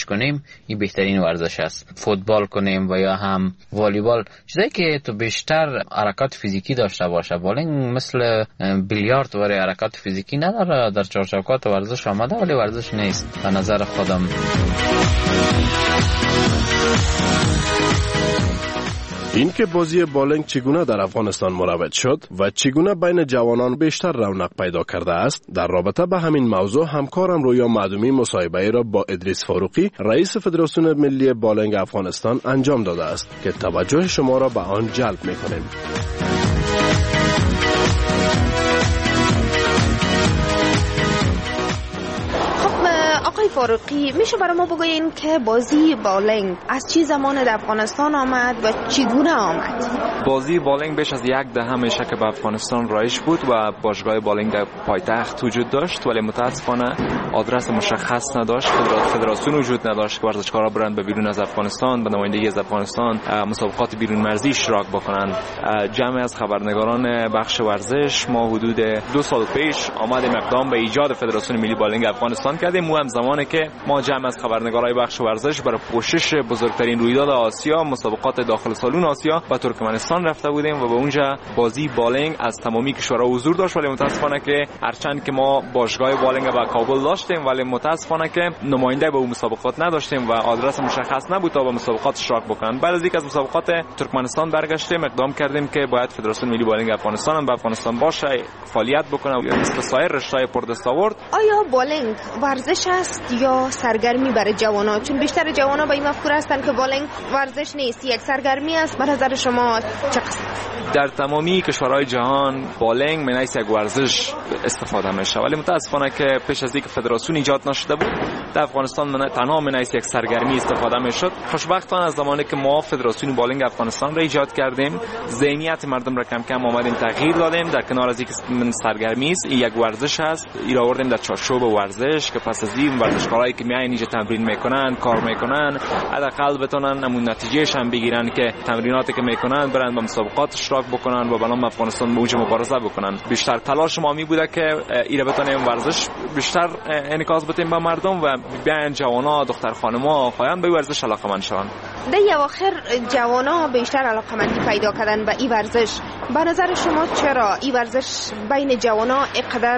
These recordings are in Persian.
ورزش کنیم این بهترین ورزش است. فوتبال کنیم و یا هم والیبال، چیزایی که تو بیشتر حرکات فیزیکی داشته باشه. بالینگ مثل بیلیارد ولی حرکات فیزیکی نداره، در چارچوبات ورزش آمده ولی ورزش نیست به نظر خودم. این که بازی بالینگ چگونه در افغانستان مروج شد و چگونه بین جوانان بیشتر رونق پیدا کرده است، در رابطه به همین موضوع همکارم رویا معدومی مصاحبه را با ادریس فاروقی رئیس فدراسیون ملی بالینگ افغانستان انجام داده است که توجه شما را به آن جلب می‌کنیم. آقای فاروقی، میشه برای ما بگوین که بازی بالینگ از چه زمان در افغانستان آمد و چگونه آمد؟ بازی بالینگ بیش از یک دهه میشه که به افغانستان رایج بود و باشگاه بالینگ در پایتخت وجود داشت، ولی متاسفانه آدرس مشخص نداشت، فدراسیون وجود نداشت که ورزشکارا برند به بیرون از افغانستان به نمایندگی از افغانستان مسابقات بیرون مرزی اشتراک بکنند. جمعی از خبرنگاران بخش ورزش ما حدود 2 سال پیش آمدیم اقدام به ایجاد فدراسیون ملی بالینگ افغانستان کردیم. هم زمانی که ما جمع از خبرنگارای بخش ورزش برای پوشش بزرگترین رویداد آسیا، مسابقات داخل سالن آسیا و ترکمنستان رفته بودیم و به اونجا بازی بالینگ از تمامی کشورها حضور داشت، ولی متاسفانه که هرچند که ما باشگاه بالینگ با کابل داشتیم ولی متاسفانه که نماینده به اون مسابقات نداشتیم و آدرس مشخص نبود تا به مسابقات اشتراک بکنن. بعد از اینکه از مسابقات ترکمنستان برگشتیم اقدام کردیم که باید فدراسیون ملی بالینگ افغانستان هم به افغانستان باشه، فعالیت بکنه مثل سایر رشته‌های پردستاورد. آیا بالینگ ورزش است یا سرگرمی برای جوانان؟ چون بیشتر جوانان به این مفکور هستن که بالینگ ورزش نیست، یک سرگرمی است. به نظر شما چه قسم؟ در تمامی کشورهای جهان بالینگ من یک ورزش استفاده میشه، ولی متاسفانه که پیش از اینکه فدراسیون ایجاد نشده بود در افغانستان تنها من یک سرگرمی استفاده میشد. خوشبختانه از زمانی که ما فدراسیون بالینگ افغانستان را ایجاد کردیم ذهنیت مردم را کم کم آمدیم تغییر دادیم. در کنار از اینکه من سرگرمی است، این یک ورزش است، این را آوردیم در چارچوب ورزش که پس از این ورزشکارایی که میاین اینجا تمرین میکنن، کار میکنن، حداقل بتونن همون نتیجهش هم بگیرن که تمریناتی که میکنن برن به مسابقات اشتراک بکنن و بنام افغانستان به اونجا مبارزه بکنن. بیشتر تلاش ما می بوده که ایره بتونیم ورزش بیشتر انعکاس بدیم به مردم و بیان جوانا، دختر خانما، آقایان به ورزش علاقه‌مند شوند. در اواخر جوانا بیشتر علاقه‌مندی پیدا کردن به این ورزش. به نظر شما چرا این ورزش بین جوانا اینقدر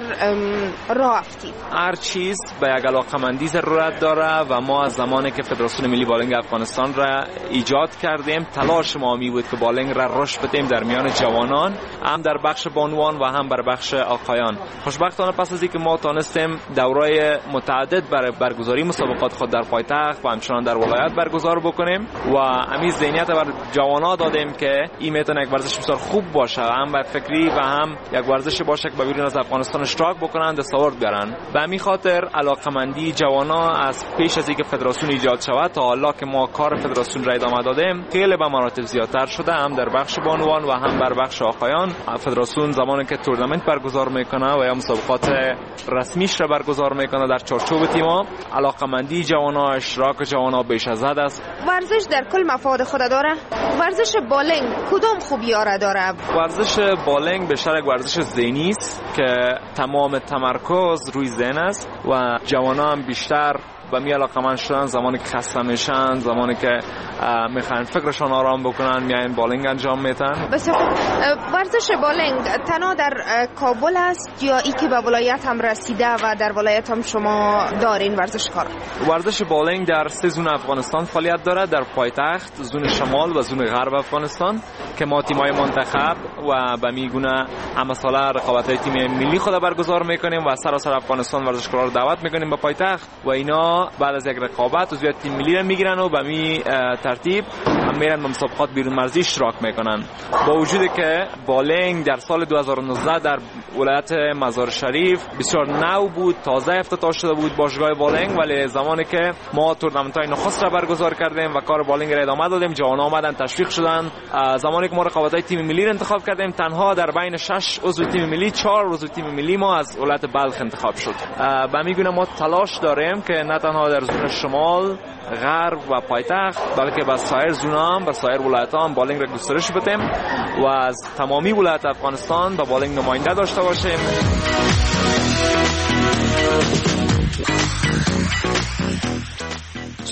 راه افتید؟ هر چیز به یک علاقه‌مندی ضرورت داره و ما از زمانی که فدراسیون ملی بالینگ افغانستان را ایجاد کردیم تلاش ما می بود که بالینگ را رشد بدیم در میان جوانان، هم در بخش بانوان و هم در بخش آقایان. خوشبختانه پس از اینکه ما تونستیم دورای متعدد برای برگزاری مسابقات خود در پایتخت و همچنان در ولایت برگزار بکنیم و همین ذهنیت بر جوانان دادیم که این میتونه یک ورزش بسیار خوب باشه، هم بر فکری و هم یک ورزش باشه که به بیرون از افغانستان اشتراک بکنن، دستاورد بیارن. به همین خاطر علاقه‌مندی جوانان از پیش از اینکه فدراسیون ایجاد شود تا حالا که ما کار فدراسیون را ادامه دادیم خیلی به مراتب زیادتر شده، هم در بخش بانوان و هم در بخش آقایان. فدراسیون زمانی که تورنمنت برگزار میکنه و یا مسابقات رسمیش را برگزار میکنه در چارچوب تیم‌ها، علاقه‌مندی جوانان، اشتراک جوانان بیش از حد است. ورزش در کل مفاد خود داره. ورزش بالینگ کدام خوبی‌ها را داره؟ ورزش بالینگ بیشتر یک ورزش ذهنی است که تمام تمرکز روی ذهن است و جوانان بیشتر و می علاقه‌مند شدن زمانی که خسته میشن، زمانی که میخوان فکرشان آرام بکنن میاین بالینگ انجام میدن. بسیار ورزش بالینگ تنها در کابل است یا ای که به ولایت هم رسیده و در ولایت هم شما دارین ورزشکار؟ ورزش بالینگ در 3 زون افغانستان فعالیت داره، در پایتخت، زون شمال و زون غرب افغانستان که ما تیم‌های منتخب و به میگونه همه ساله رقابت‌های تیم ملی خود برگزار میکنیم و سراسر افغانستان ورزشکارا رو دعوت میکنیم به پایتخت و اینا بعد از یک رقابت عضویت تیم ملی رو میگیرن و به می ترتیب هم میرن به مسابقات بیرون مرزی اشتراک میکنن. با وجودی که بالینگ در سال 2019 در ولایت مزار شریف بسیار نو بود، تازه افتتاح شده بود باشگاه بالینگ، ولی زمانی که ما تورنمنت‌های نخست را برگزار کردیم و کار بالینگ را ادامه دادیم، جوانان آمدن تشویق شدن. زمانی که ما رقابت‌های تیم ملی را انتخاب کردیم تنها در بین 6 عضو تیم ملی 4 عضو تیم ملی ما از ولایت بلخ انتخاب شد. به میگونه ما تلاش داریم که نه تنها در زون شمال، غرب و پایتخت بلکه با سایر زونام و سایر ولایت‌ها هم بالینگ را گسترش بدیم و از تمامی ولایت افغانستان با بالینگ نماینده داشته باشیم.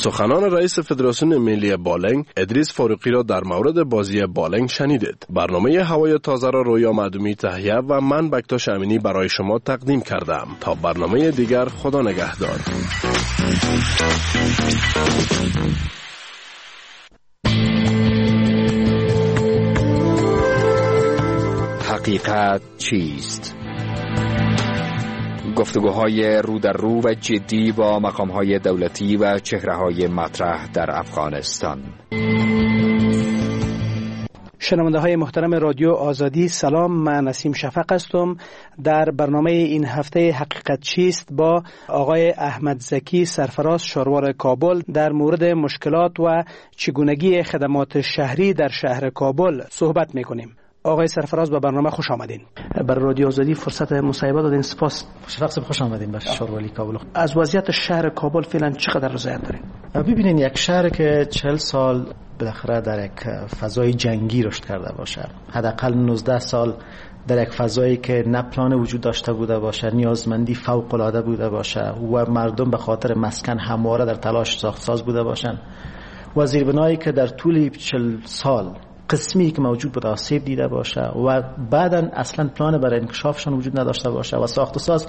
سخنان رئیس فدراسیون ملی بالنگ ادریس فاروقی را در مورد بازی بالنگ شنیدید. برنامه هوای تازه را رویا معدومی تهیه و من بکتاش امینی برای شما تقدیم کردم. تا برنامه دیگر، خدا نگهدار. حقیقت چیست؟ گفتگوهای رو در رو و جدی با مقامهای دولتی و چهره‌های مطرح در افغانستان. شنونده های محترم رادیو آزادی، سلام. من نسیم شفق هستم. در برنامه این هفته حقیقت چیست با آقای احمد زکی سرفراز شاروار کابل در مورد مشکلات و چگونگی خدمات شهری در شهر کابل صحبت میکنیم. آقای سرفراز به برنامه خوش آمدین. بر رادیو آزادی فرصت مصاحبه دادین، سپاس. خوش آمدین به شاروالی کابل. از وضعیت شهر کابل فعلا چقدر رضایت دارین؟ ببینین، یک شهر که 40 سال بالاخره در یک فضای جنگی رشد کرده باشه، حداقل 19 سال در یک فضایی که نه پلان وجود داشته بوده باشه، نیازمندی فوق العاده بوده باشه و مردم به خاطر مسکن همواره در تلاش ساخت ساز بوده باشن و زیربنایی که در طول 40 سال قسمی که موجود بود آسیب دیده باشه و بعداً اصلا پلان برای انکشافشان وجود نداشته باشه و ساخت و ساز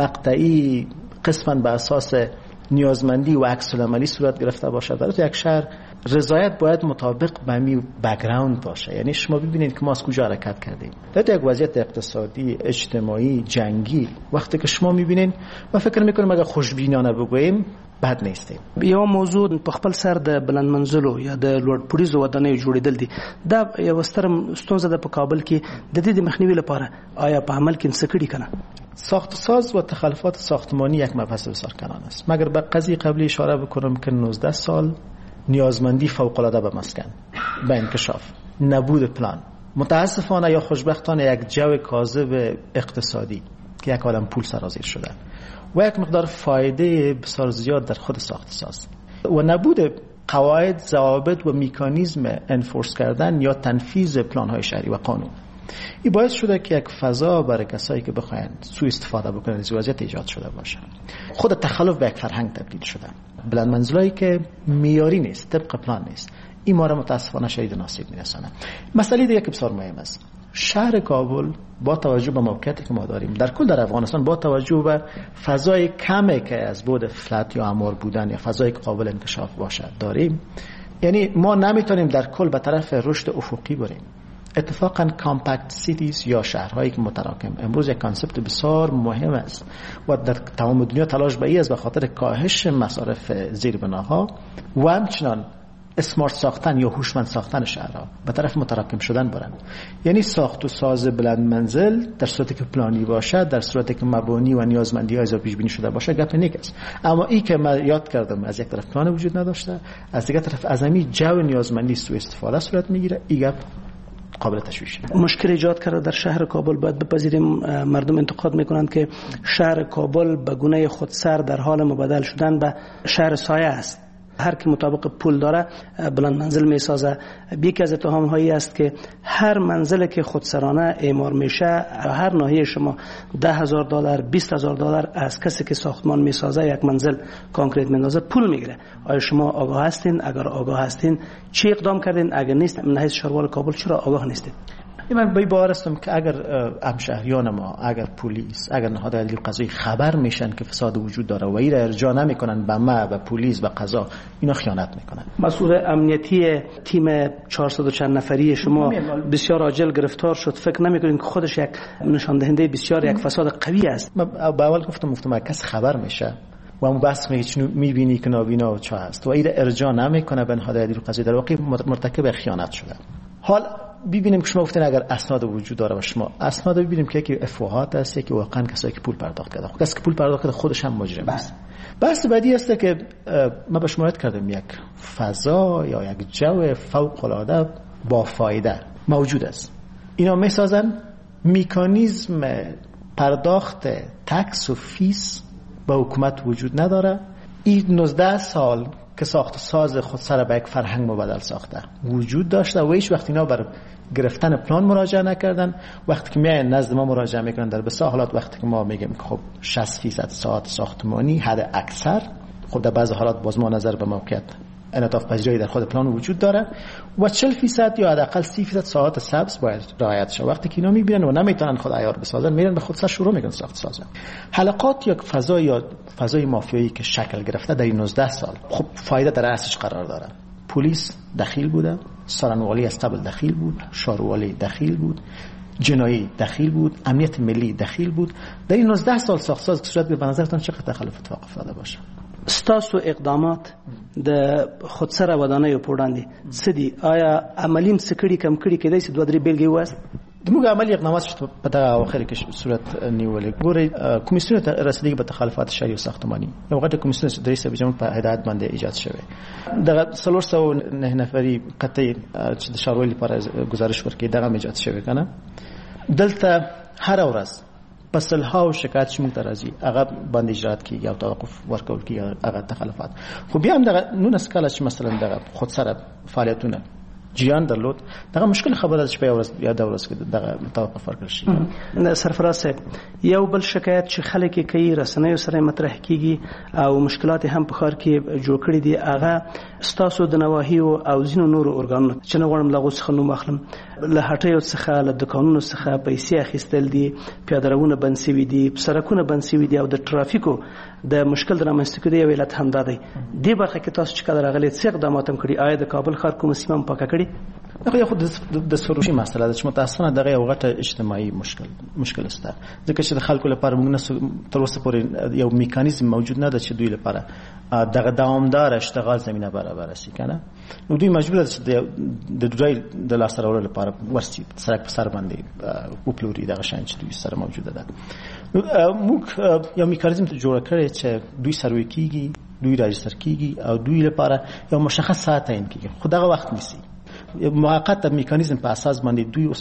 مقطعی قسماً به اساس نیازمندی و عکس العملی صورت گرفته باشه. در یک شهر رضایت باید مطابق به می بک‌گراند باشه. یعنی شما ببینید که ما از کجا حرکت کردیم. در یک وضعیت اقتصادی، اجتماعی، جنگی، وقتی که شما میبینید و فکر میکنیم اگر خوشبینانه بگوییم بد نیستیم. یو موضوع په خپل سر د بلند منزلو یا د لوړ پوړیزو ودانیو جوړېدل دي. دا یو ستر ستونزه ده په کابل کې. د دې د مخنیوي لپاره آیا په عمل کې څه کړي کنه؟ ساخت ساز و تخلفات ساختمانی یک مبحث بسیار کلان است. مگر به قضیه قبلی اشاره بکنم که 19 سال نیازمندی فوق العاده به مسکن، به انکشاف، نبود پلان، متاسفانه یا خوشبختانه یک جو کاذب اقتصادی که یک عالم پول سرازیر شده و یک مقدار فایده بسیار زیاد در خود ساخت ساز و نبود قواعد، ضوابط و مکانیزم انفورس کردن یا تنفیذ پلان های شهری و قانون، این باعث شده که یک فضا برای کسایی که بخواین سوء استفاده بکنن از وضعیت ایجاد شده باشه. خود تخلف به یک فرهنگ تبدیل شده. بلند منزلایی که معیاری نیست، طبق پلان نیست، این ما را متاسفانه شدید ناصیب میرسانه. مسئله دیگه که بسیار مهم است، شهر کابل با توجه به موقعیتی که ما داریم در کل در افغانستان، با توجه به فضای کمی که از بود فلت یا امار بودن یا فضایی که قابل انکشاف باشه داریم، یعنی ما نمیتونیم در کل به طرف رشد افقی بریم. اتفاقا کامپکت سیتیز یا شهرهایی که متراکم امروز یک کانسپت بسیار مهم است و در تمام دنیا تلاش به این است به خاطر کاهش مصارف زیربناها و همچنان اسمارت ساختن یا هوشمند ساختن شهرها به طرف متراکم شدن برند. یعنی ساخت و ساز بلند منزل در صورتی که پلانی باشه، در صورتی که مبانی و نیازمندی ها پیش بینی شده باشه، گپ نیک است. اما این که من یاد کردم از یک طرف پلان وجود نداشته، از دیگر طرف از همین جو نیازمندی سوء استفاده صورت میگیره، این گپ قابل تشویش. مشکل ایجاد کرده در شهر کابل. باید بپذیریم مردم انتقاد میکنند که شهر کابل به گونه خودسر در حال مبادله شدن به شهر سایه است. هر کی مطابق پول داره بلند منزل میسازه. یکی از اتهام هایی است که هر منزل که خودسرانه اعمار میشه، هر ناحیه شما $10,000 $20,000 از کسی که ساختمان میسازه یک منزل کانکریت میندازه پول میگیره. آیا شما آگاه هستین؟ اگر آگاه هستین چی اقدام کردین؟ اگر نیست، من حیث شاروار کابل چرا آگاه نیستید؟ من به باور هستم که اگر همشهریان ما، اگر پلیس، اگر نهاد عدلی قضایی خبر میشن که فساد وجود داره و این را ارجاع نمیکنن به ما، به پلیس، به قضا، اینا خیانت میکنن. مسئول امنیتی تیم 400 چند نفری شما بسیار عاجل گرفتار شد. فکر نمیکنین که خودش یک نشان دهنده بسیار یک فساد قوی است؟ من به اول گفتم کس خبر میشه و اون بس میبینی که نابینا و چه هست و این را ارجاع نمیکنه به نهاد عدلی قضایی، در واقع مرتکب خیانت شده. حال ببینیم که شما گفتین اگر اسناد وجود داره و شما اسناد ببینیم که یکی افواهات است، یکی واقعا کسایی که پول پرداخت کرده. کسی که پول پرداخت کرده خودش هم مجرم است. بحث بعدی است که ما به شما کردم یک فضا یا یک جو فوق العاده با فایده موجود است. اینا میسازن مکانیزم پرداخت تکس و فیس با حکومت وجود نداره. این 19 سال که ساخت ساز خود سر به یک فرهنگ مبادل ساخته وجود داشته و هیچ وقت اینا بر گرفتن پلان مراجعه نکردن. وقتی که میاین نزد ما مراجعه میکنن در بسیار حالات، وقتی که ما میگیم که خب 60% ساعت ساختمانی حد اکثر خب در بعض حالات باز ما نظر به موقعیت انعطاف پذیری در خود پلان وجود داره و 40% یا حداقل 30% ساعات سبز باید رعایت شه. وقتی که اینا میبینن و نمیتونن خود عیار بسازن میرن به خودسر شروع میکنن ساخت سازن. حلقات یا فضای مافیایی که شکل گرفته در این 19 سال خب فایده در اصلش قرار داره. پلیس دخیل بوده، سارنوالی از قبل دخیل بود، شاروالی دخیل بود، جنایی دخیل بود، امنیت ملی دخیل بود. در این 19 سال ساختساز که صورت به نظرتان چقدر تخلف اتفاق افتاده باشه؟ ستاسو اقدامات د خودسره ودانیو په وړاندې څه دي؟ آیا عملیم څه کړي کم کړي کېدای شي دوه درې بیلګې ووایاست؟ دموږ عملی اقدامات چې په دغه اواخر کې صورت نیولې. ګورئ کمیسیون رسیدگی به تخلفات شهری و ساختمانی یو غټه کمیسیون چې رئیس جمهور په هدایت باندې ایجاد شوی. دغه 309 نفري قطعي چې د ښاروالۍ لپاره گزارش ورکړي دغه ایجاد شوی کنه. دلته هر ورځ پسلها شکایت شمول ترازی هغه باندې اجرات کیږي او توقف ورکول کیږي هغه تخلفات. خو بیا هم دغه نو نسکاله چې مثلا دغه خود سره فعالیتونه جریان درلود دغه مشکل خبره چې په ورځ یا د ورځ کې دغه توقف ورکړل شي. سرفراز صاحب یو بل شکایت چې خلک کوي رسنیو سره مطرح کیږي او مشکلات هم په خار کې جوړ کړي دي هغه ستاسو د نواهیو او ځینو نورو ارګانونو چې نه غواړم لغو څخه نوم اخلم له هټیو څخه له دکانونو څخه پیسې اخیستل دي، پیاده روونه بند شوي دي، سړکونه بند شوي دي او د ټرافیکو د مشکل د رامنځته کېدو یو علت همدا دی. دې برخه کې تاسو چې کله راغلي څه اقدامات هم کړي؟ آیا د کابل ښار کومه سیمه هم پاکه کړې؟ دغه خو د سروشي مسله ده چې متاسفانه دغه یو غټه اجتماعي مشکل است ځکه چې د خلکو لپاره موږ تر اوسه پورې یو میکانیزم موجود نه ده چې دوی لپاره دغه دوامدار اشتغال زمينه برابر شي کنه. نو دوی مجبور دي چې د دوی د لاس راوړلو لپاره ورسي سرک په سر باندې او پلوري دغه شان چې دوی سره موجوده ده. موږ یو میکانیزم جوړ کړی چې دوی سروي کیږي، دوی راجستر کیږي او دوی لپاره یو مشخص ساعت تعیین کیږي. خو دغه وخت نیسي موقت میکانیزم په اساس باندې دوی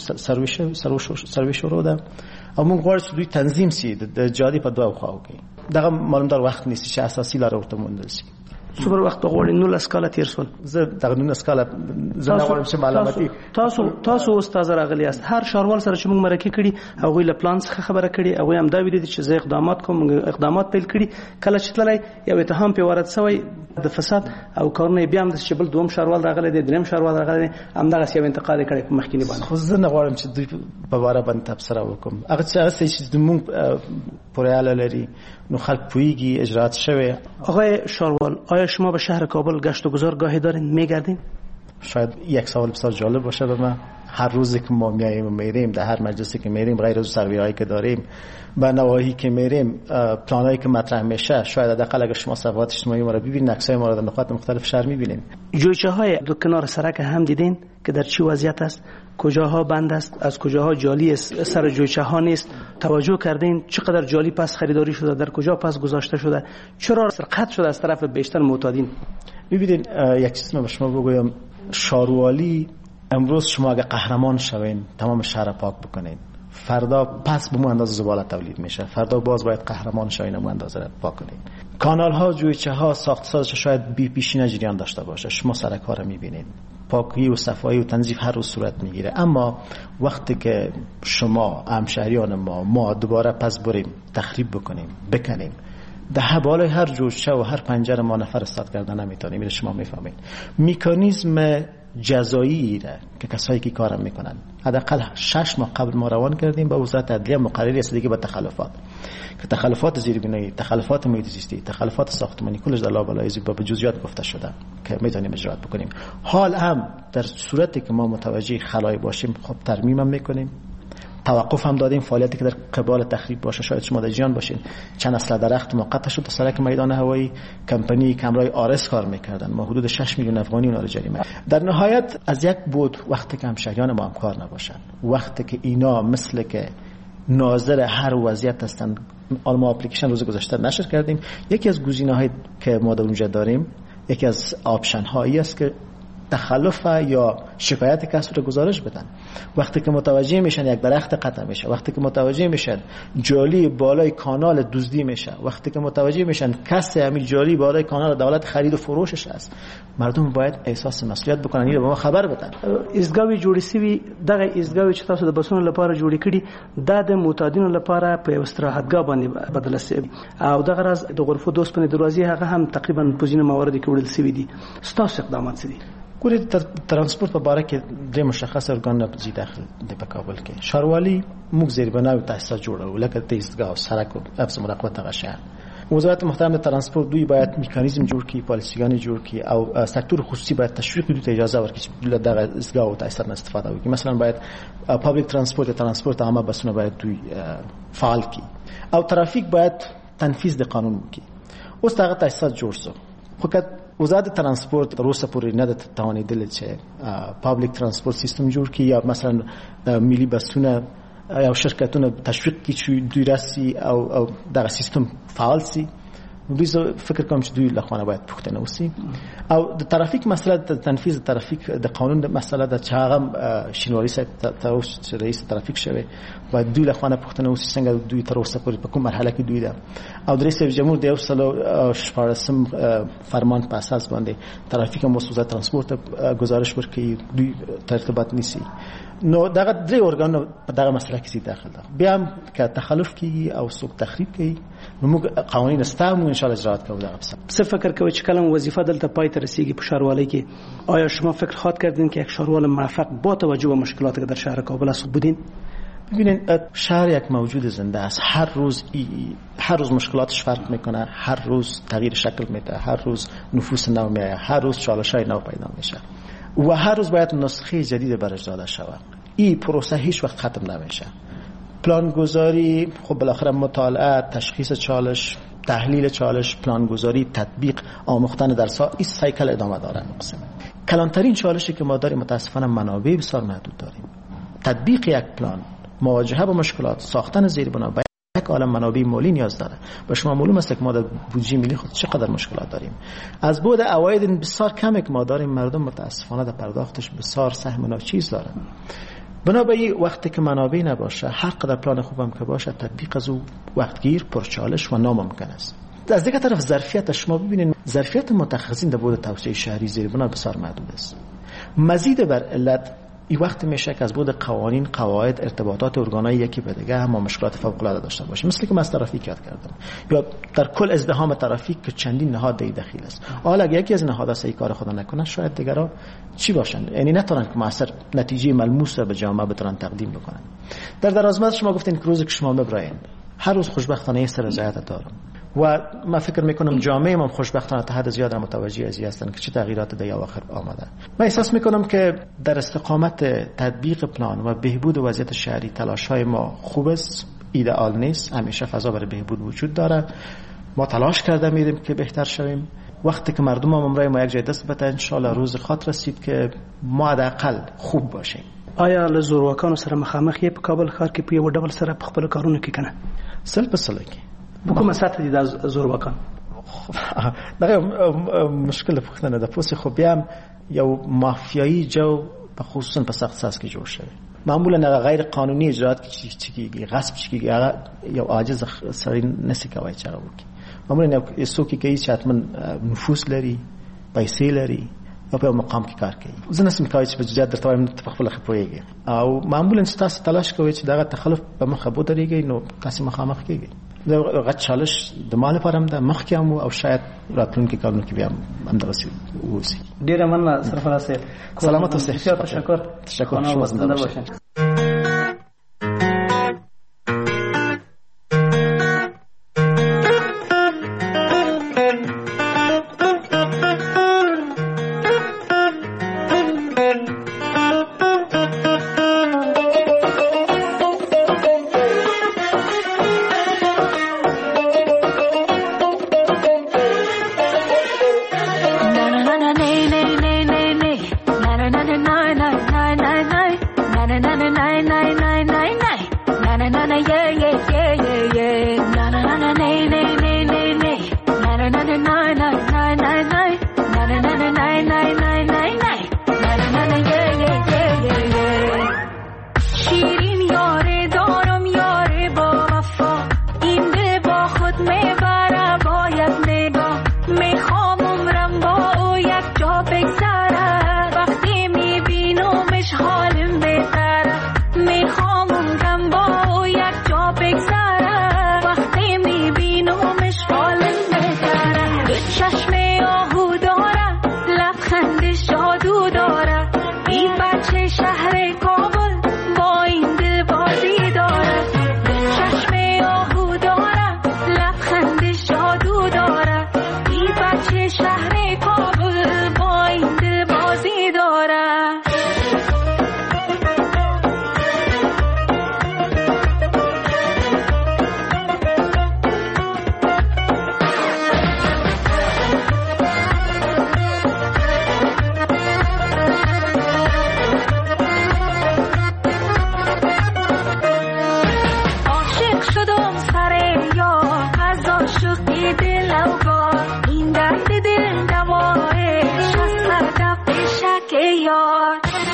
سروي شروع ده او موږ غواړو چې دوی تنظیم سي د جادي په دوه خواو کې دغه معلومدار وخت نیسي چې اساسي لار ورته موندل سي. څومره وخت غواړي؟ 19 کاله تیر شول. زه دغه 19 کاله زه نه غواړم چې معلوماتي تاسو استاد راغلی است هر شاروال سره چې موږ مرکه کړي هغه له پلان څخه خبره کړي هغه هم دا ویلي چې زه اقدامات کوم اقدامات پیل کړي. کله چې تللی یو اتهام په وارد شوی د فساد او کارونه بیا هم د شبل دوم شاروال راغلی دی دریم شاروال راغلی دی همدغه یو انتقال کړي په مخکینی باندې. خو زه نه غواړم چې دوی په واره باندې تبصره وکم. هغه چې موږ پوریاله لري نو خلک پویږي اجرات شوه. آقای شاروال آیا شما به شهر کابل گشت و گذار گاهی دارین میگردین؟ شاید یک سوال بسیار جالب باشه به من. هر روزی که ما میریم در هر مجلسی که میریم غیر از سروی‌هایی که داریم به نواحی که میریم پلانایی که مطرح میشه شاید حداقل اگر شما صفحات اجتماعی ما رو ببینید عکسای ما رو در نقاط مختلف شهر میبینید. جویچه‌های دو کنار سرک هم دیدین که در چه وضعیت است؟ کجاها بند است؟ از کجاها جالی سر جویچه ها نیست؟ توجه کردین چقدر جالی پس خریداری شده؟ در کجا پس گذاشته شده؟ چرا سرقت شده از طرف بیشتر معتادین؟ ببینید یک چیز من به شما بگویم. شارووالی امروز شما اگه قهرمان شوین تمام شهر پاک بکنین فردا پس به مو اندازه زباله تولید میشه. فردا باز باید قهرمان شوین مو اندازه پاک کنین. کانال ها جویچه ها ساختسازش شاید بی پیشینه جریان داشته باشه. شما سرک ها رو میبینید پاکی و صفایی و تنظیف هر روز صورت میگیره. اما وقتی که شما همشهریان ما دوباره پس بریم تخریب بکنیم بکنیم ده بالای هر جوجه و هر پنجره ما نفر استاد کردن نمیتونیم. میره شما میفهمید میکانیزم جزایی را که کسایی که کارم میکنن حداقل 6 ماه قبل ما روان کردیم با وزارت عدلیه مقرری رسیدگی به تخلفات که تخلفات زیربنایی، تخلفات محیط زیستی، تخلفات ساختمانی کلش در لابلای به جزئیات گفته شده که میتونیم اجرات بکنیم. حال هم در صورتی که ما متوجه خلای باشیم خب ترمیم هم میکنیم. توقف هم دادیم فعالیتی که در قبال تخریب باشه. شاید شما در جریان باشین چند اصل درخت موقت شد سرک میدان هوایی کمپانی کمرای آرس کار میکردن. ما حدود 6 میلیون افغانی اونا رو جریمه. در نهایت از یک بود وقتی که همشهریان ما هم کار نباشن، وقتی که اینا مثل که ناظر هر وضعیت هستن، ما اپلیکیشن روز گذشته نشر کردیم. یکی از گزینه‌هایی که ما در اونجا داریم یکی از آپشن هایی است که تخلف یا شکایت کسب رو گزارش بدن. وقتی که متوجه میشن یک درخت قطع میشه، وقتی که متوجه میشن جالی بالای کانال دزدی میشه، وقتی که متوجه میشن کسی همین جالی بالای کانال دولت خرید و فروشش است، مردم باید احساس مسئولیت بکنن، اینو به ما خبر بدن. ایستگاه جوړی سوي دغه ایستگاه چې تاسو د بسونو لپاره جوړی کړي د معتادینو لپاره په استراحتګاه باندې بدل شي او دغه راز د غرفو دوست په دروازې هغه هم تقریبا په ځینو مواردو کې وړل شوی دي. ستاسو اقدامات څه دي؟ ګورې ترانسپورت په باره کې درې مشخص ارګانونه په داخل د کابل کې ښاروالي موږ زیربنا او تاسیسات جوړو لکه د ایستگاه او سړک او حفظ مراقبت هغه شهر. وزارت محترم ترانسپورت دوی باید میکانیزم جوړ کړي، پالیسیګان جوړ کړي او سکتور خصوصي باید تشویق کړي، اجازه ورکړي چې دغه ایستگاه او تاسیسات نه استفاده وکړي. مثلا باید پابلیک ترانسپورت عامه بسونه باید دوی فعال کړي او ترافیک باید تنفیذ د قانون وکړي. اوس هغه تاسیسات جوړ شو، خو که وزارت ترانسپورت تر اوسه پورې نه توانیدل چې پابلیک ترانسپورت سیستم جوړ کړي یا مثلا ملي بسونه یا شرکتونه تشویق کړي چې دوی راسي او دغه سیستم فعال سي، دوی فکر کوم چې دوی لخوانه باید پوښتنه وسی او د ترافیک مسله د تنفیذ ترافیک د قانون د مسله د چاغم شینواری صاحب ته رئیس ترافیک شوی باید دوی لخوانه پوښتنه وسی څنګه دوی تر اوسه پورې په کوم مرحله کې دوی ده او د رئیس جمهور د 14 فرمان په اساس باندې ترافیک مسؤلیت ترانسپورت گزارش ورکړي دوی ترتیبات نیسي. نو دغه درې ارګان په دغه مسله کې داخل ده. بیا هم که تخلف کیږي او څوک تخریب کوي نو موږ قوانین استعمال ان شاء الله اجرات کوو. څه فکر کوئ چې کلم وظیفه دلته پای ته رسیږي په ښاروالۍ کې، آیا شما فکر خواهد کردین که یک ښاروال موفق با توجه به مشکلاتی که در شهر کابل است بودین؟ ببینید شهر یک موجود زنده است، هر روز مشکلاتش فرق میکنه، هر روز تغییر شکل میده، هر روز نفوس نو میاد، هر روز چالش‌های نو پیدا میشه و هر روز باید نسخه جدید برش داده شود. این پروسه هیچ وقت ختم نمیشه. پلانگذاری خب بالاخره مطالعه، تشخیص چالش، تحلیل چالش، پلانگذاری، تطبیق، آموختن درس‌ها، این سایکل ادامه داره. کلانترین چالشی که ما داریم متاسفانه منابع بسیار محدود داریم. تطبیق یک پلان، مواجهه با مشکلات، ساختن زیربنا با یک عالم منابع مالی نیاز داره. به شما معلوم است که ما در بودجه ملی خود چقدر مشکلات داریم. از بعد عواید بسیار کمی که ما داریم، مردم متاسفانه در پرداختش بسیار سهم ناچیز دارن. بنابراین وقتی که منابع نباشه، هر قدر پلان خوبم که باشه، تطبیق از او وقتگیر، پرچالش و ناممکن است. از دیگه طرف ظرفیت شما ببینید، ظرفیت متخصصین در بود توسعه شهری زیربنا بسیار محدود است. مزید بر علت این وقت میشه که از بود قوانین، قواعد، ارتباطات ارگان‌های یکی به دیگه هم مشکلات فوق‌العاده داشته باشیم، مثل که من از ترافیک یاد کردم یا در کل ازدحام ترافیک که چندین نهاد دخیل است. حالا اگه یکی از نهادها این کار خدا نکنه، شاید دیگرها چی باشن، یعنی نتونن که موثر نتیجه ملموس به جامعه بتونن تقدیم بکنن. در درازمد شما گفتین که روزی که شما ببراین، هر روز خوشبختانه سر رضایت دارم و من فکر میکنم جامعه ما خوشبختانه تا حد زیاد متوجه از هستن که چه تغییرات در اواخر آمده. من احساس میکنم که در استقامت تطبیق پلان و بهبود وضعیت شهری تلاش‌های ما خوب است، ایدئال نیست، همیشه فضا برای بهبود وجود داره. ما تلاش کرده میریم که بهتر شویم. وقتی که مردم امرای ما یک جای دست بده، ان شاء الله روز خاطر رسید که ما حداقل خوب باشیم. آیا له زورواکانو سره مخامخ یې په کابل ښار کې په یو ډول سره په خپل کارونو کې کنه سل په سل کې په کومه سطح دي د زورواکان؟ دغه مشکل پوښتنه ده. پوسې خو بیا هم یو مافیایی جو په خصوصا په سخت ساس کې جوړ شوی. معمولا غیر قانوني اجرات چې کیږي، غصب چې کیږي، هغه یو عاجز سړی نسی کوي چې هغه وکړي. معمولا یو څوک کوي چې حتما نفوذ لري، پیسې لري او په مقام کې کار کوي. زه نسم کوي چې په جديات درته وایم ته خپل خپويږي او معمولا تاسو تلاش کوئ چې دغه تخلف په مخه بودريږي، نو تاسو مخامخ کیږي. دغه چالش د مال لپاره هم د مخ کې او شاید راتلونکي کارونه کې بیا هم درسي وسی. ډیره مننه سرفراز صاحب. سلامت اوسئ. تشکر. شما زنده باشید. na na لبخند شادو داره این بچه شهر کابل با این دل بازی داره چشم آهو داره لبخند شادو داره این بچه شهر کابل با این دل بازی داره این درد دل دواره شست در دفت شک یار